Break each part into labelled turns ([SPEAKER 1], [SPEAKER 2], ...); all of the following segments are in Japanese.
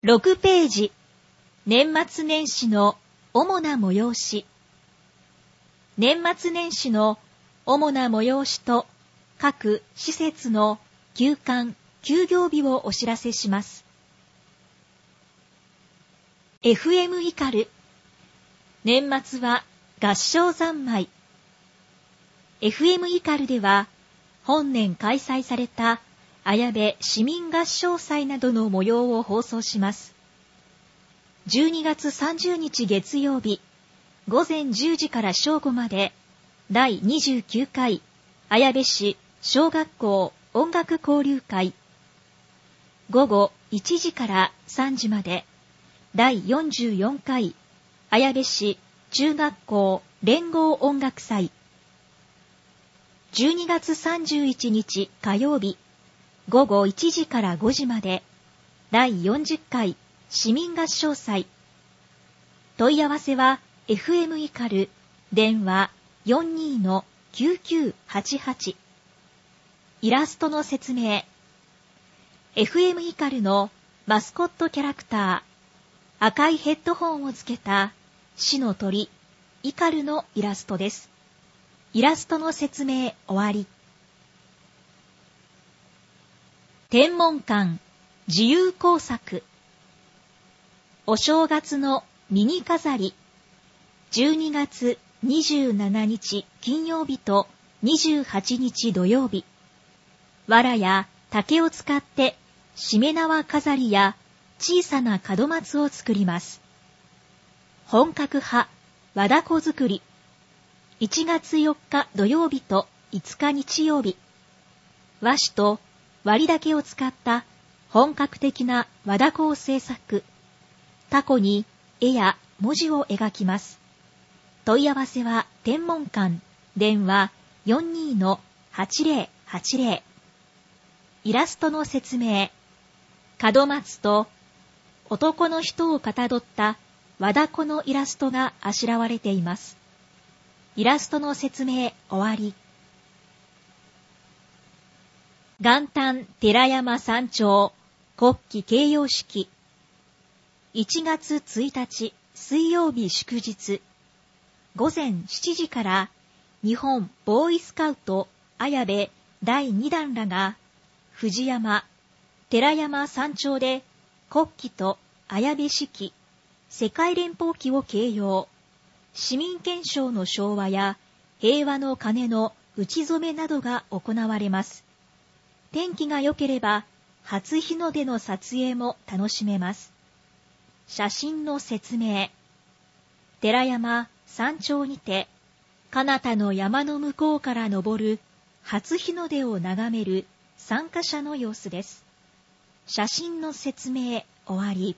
[SPEAKER 1] 6ページ、年末年始の主な催し。年末年始の主な催しと各施設の休館・休業日をお知らせします。FM イカル。年末は合唱三昧。FM イカルでは本年開催された綾部市民合唱祭などの模様を放送します。12月30日月曜日、午前10時から正午まで、第29回綾部市小学校音楽交流会。午後1時から3時まで、第44回綾部市中学校連合音楽祭。12月31日火曜日、午後1時から5時まで、第40回市民合唱祭。問い合わせは FM イカル、電話 42-9988。イラストの説明。FM イカルのマスコットキャラクター、赤いヘッドホンをつけた市の鳥、イカルのイラストです。イラストの説明終わり。天文館自由工作。お正月のミニ飾り。12月27日金曜日と28日土曜日。藁や竹を使ってしめ縄飾りや小さな門松を作ります。本格派和太鼓作り。1月4日土曜日と5日日曜日。和紙と割り竹を使った本格的な和太鼓を制作。タコに絵や文字を描きます。問い合わせは天文館、電話 42-8080。イラストの説明。門松と男の人をかたどった和太鼓のイラストがあしらわれています。イラストの説明終わり。元旦寺山山頂国旗掲揚式。1月1日水曜日祝日。午前7時から日本ボーイスカウト綾部第2弾らが藤山、寺山山頂で国旗と綾部式、世界連邦旗を掲揚。市民憲章の唱和や平和の鐘の打ち初めなどが行われます。天気が良ければ初日の出の撮影も楽しめます。写真の説明。寺山山頂にて彼方の山の向こうから昇る初日の出を眺める参加者の様子です。写真の説明終わり。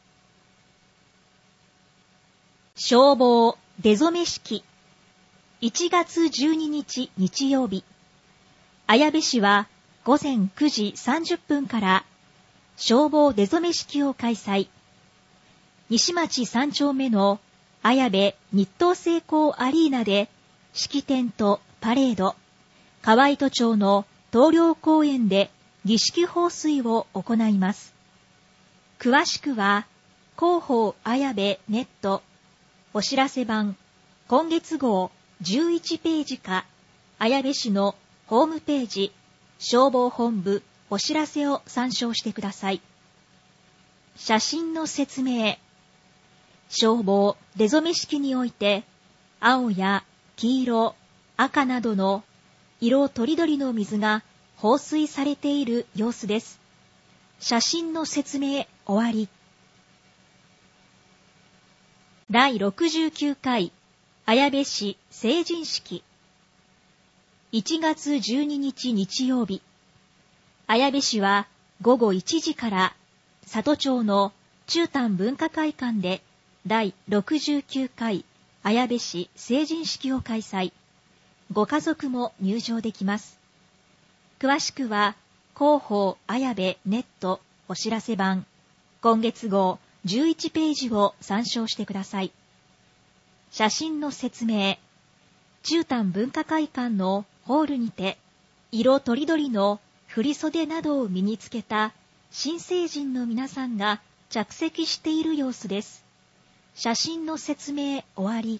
[SPEAKER 1] 消防出初め式。1月12日日曜日。綾部市は午前9時30分から消防出初め式を開催。西町3丁目の綾部日東成功アリーナで式典とパレード、河合都庁の東陵公園で儀式放水を行います。詳しくは広報綾部ネットお知らせ版今月号11ページか綾部市のホームページ消防本部お知らせを参照してください。写真の説明。消防出初め式において青や黄色、赤などの色とりどりの水が放水されている様子です。写真の説明終わり。第69回綾部市成人式。1月12日日曜日。綾部市は午後1時から里町の中丹文化会館で第69回綾部市成人式を開催。ご家族も入場できます。詳しくは広報綾部ネットお知らせ版今月号11ページを参照してください。写真の説明。中丹文化会館のホールにて色とりどりの振袖などを身につけた新成人の皆さんが着席している様子です。写真の説明終わり。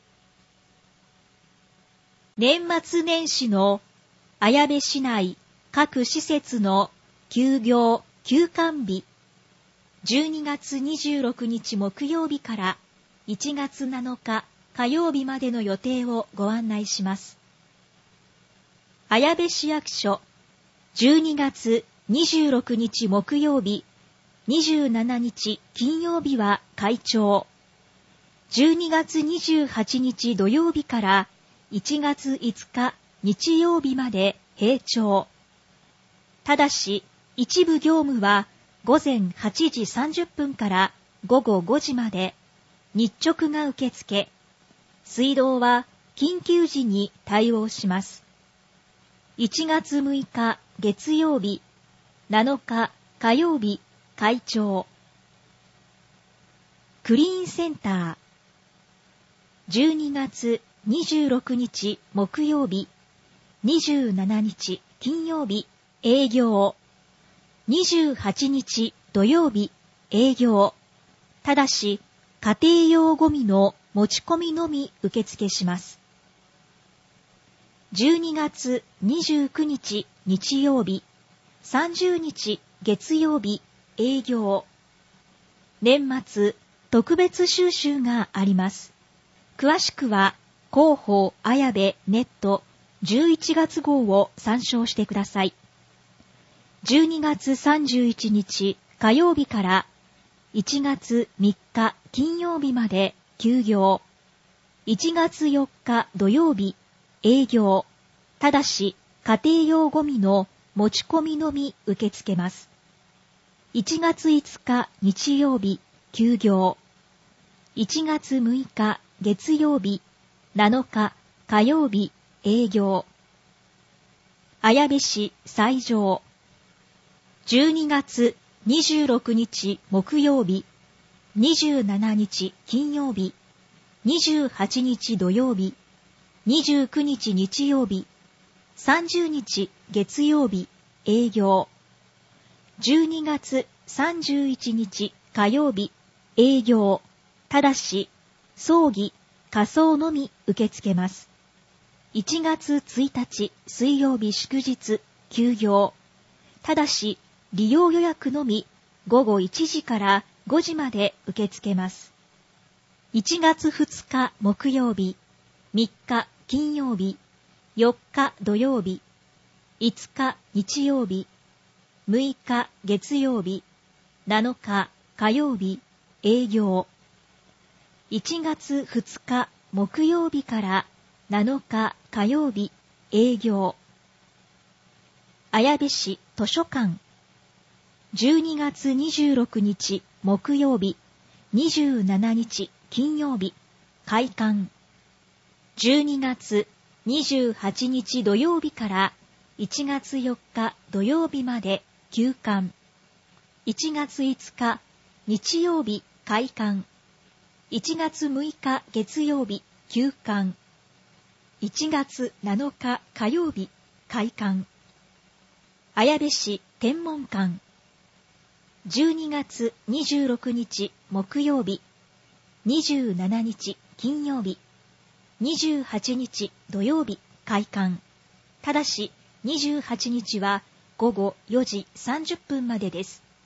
[SPEAKER 1] 年末年始の綾部市内各施設の休業・休館日、12月26日木曜日から1月7日火曜日までの予定をご案内します。綾部市役所、12月26日木曜日、27日金曜日は開庁。12月28日土曜日から1月5日日曜日まで閉庁。ただし、一部業務は午前8時30分から午後5時まで、日直が受付。水道は緊急時に対応します。1月6日月曜日、7日火曜日、開庁。クリーンセンター、12月26日木曜日、27日金曜日、営業。28日土曜日、営業。ただし、家庭用ゴミの持ち込みのみ受付します。12月29日日曜日、30日月曜日、営業。年末特別収集があります。詳しくは広報綾部ネット11月号を参照してください。12月31日火曜日から1月3日金曜日まで休業。1月4日土曜日、営業。ただし家庭用ゴミの持ち込みのみ受け付けます。1月5日日曜日、休業。1月6日月曜日、7日火曜日、営業。綾部市西条。12月26日木曜日、27日金曜日、28日土曜日、29日日曜日、30日月曜日、営業。12月31日火曜日、営業。ただし、葬儀、火葬のみ受け付けます。1月1日水曜日祝日、休業。ただし、利用予約のみ午後1時から5時まで受け付けます。1月2日木曜日、3日金曜日、4日土曜日、5日日曜日、6日月曜日、7日火曜日、営業。1月2日木曜日から7日火曜日、営業。綾部市図書館。12月26日木曜日、27日金曜日、開館。12月28日土曜日から1月4日土曜日まで休館。1月5日日曜日開館。1月6日月曜日休館。1月7日火曜日開館。綾部市天文館。12月26日木曜日、27日金曜日、28日土曜日開館。ただし28日は午後4時30分までです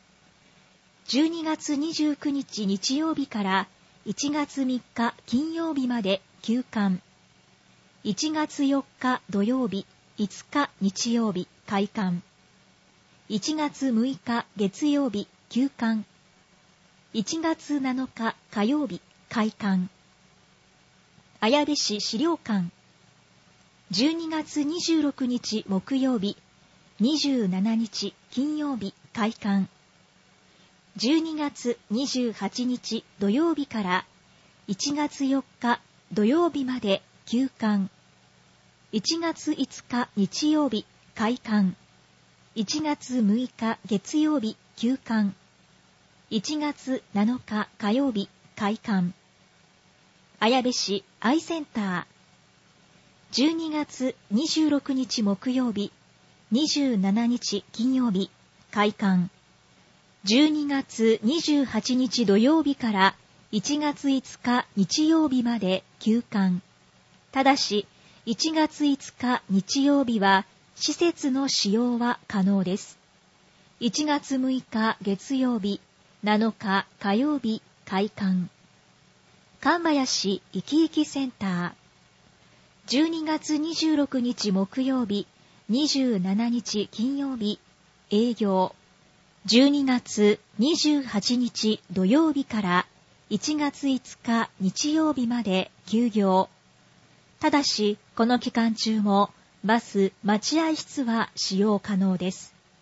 [SPEAKER 1] 。12月29日日曜日から1月3日金曜日まで休館。1月4日土曜日、5日日曜日開館。1月6日月曜日休館。1月7日火曜日開館。綾部市資料館。12月26日木曜日、27日金曜日開館。12月28日土曜日から1月4日土曜日まで休館。1月5日日曜日開館。1月6日月曜日休館。1月7日火曜日開館。綾部市アイセンター。12月26日木曜日、27日金曜日開館。 12月28日土曜日から1月5日日曜日まで休館。ただし、1月5日日曜日は施設の使用は可能です。1月6日月曜日、7日火曜日開館。神林いきいきセンター。12月26日木曜日、27日金曜日営業。12月28日土曜日から1月5日日曜日まで休業。ただし、この期間中もバス待合室は使用可能です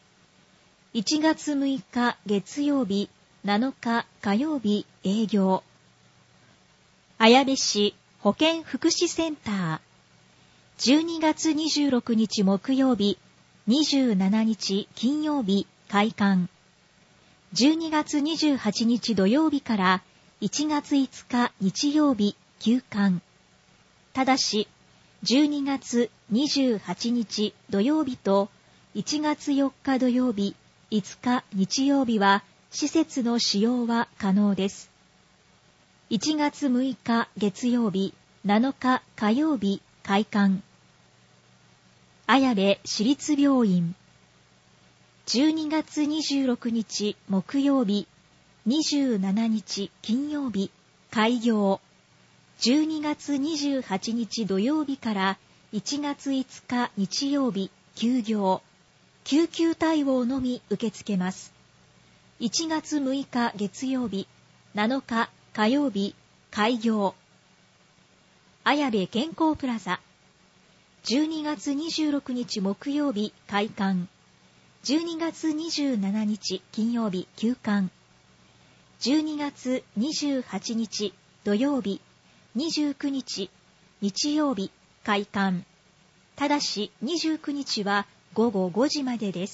[SPEAKER 1] 。1月6日月曜日、7日火曜日営業。綾部市保健福祉センター。12月26日木曜日、27日金曜日開館。12月28日土曜日から1月5日日曜日休館。ただし、12月28日土曜日と1月4日土曜日、5日日曜日は施設の使用は可能です。1月6日月曜日、7日火曜日開館。綾部市立病院。12月26日木曜日、27日金曜日開業。12月28日土曜日から1月5日日曜日休業。救急対応のみ受け付けます。1月6日月曜日、7日火曜日開業。綾部健康プラザ。12月26日木曜日開館。12月27日金曜日休館。12月28日土曜日、29日日曜日開館。ただし29日は午後5時までです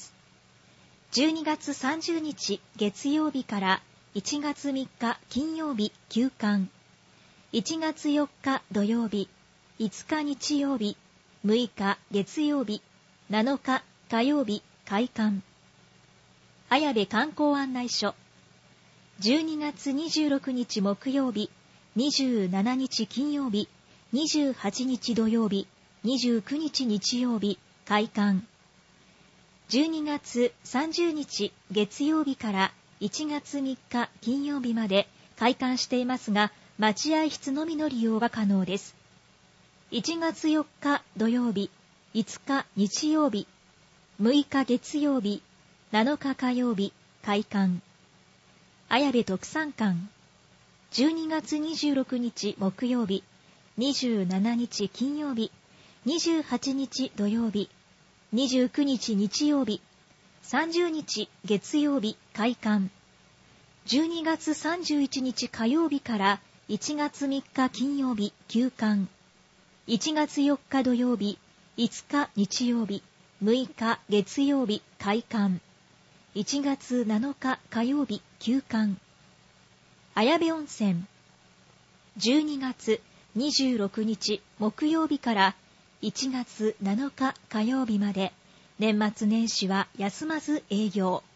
[SPEAKER 1] 。12月30日月曜日から1月3日金曜日休館。1月4日土曜日、5日日曜日、6日月曜日、7日火曜日開館。綾部観光案内所。12月26日木曜日、27日金曜日、28日土曜日、29日日曜日開館。12月30日月曜日から1月3日金曜日まで開館していますが、待合室のみの利用が可能です。1月4日土曜日、5日日曜日、6日月曜日、7日火曜日開館。綾部特産館。12月26日木曜日、27日金曜日、28日土曜日、29日日曜日、30日月曜日開館。12月31日火曜日から1月3日金曜日休館。1月4日土曜日、5日日曜日、6日月曜日開館。1月7日火曜日休館。綾部温泉。12月26日木曜日から1月7日火曜日まで年末年始は休まず営業。